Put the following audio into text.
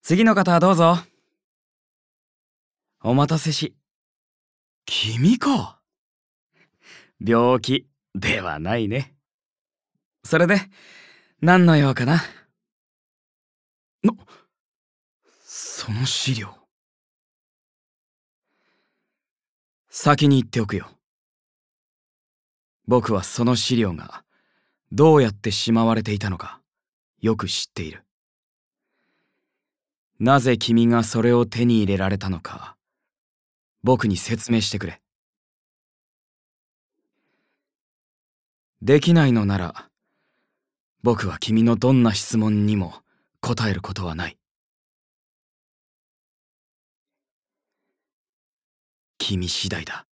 次の方どうぞ。お待たせし。君か。病気ではないね。それで、何の用かな。その資料。先に言っておくよ。僕はその資料がどうやってしまわれていたのかよく知っている。なぜ君がそれを手に入れられたのか、僕に説明してくれ。できないのなら、僕は君のどんな質問にも答えることはない。君次第だ。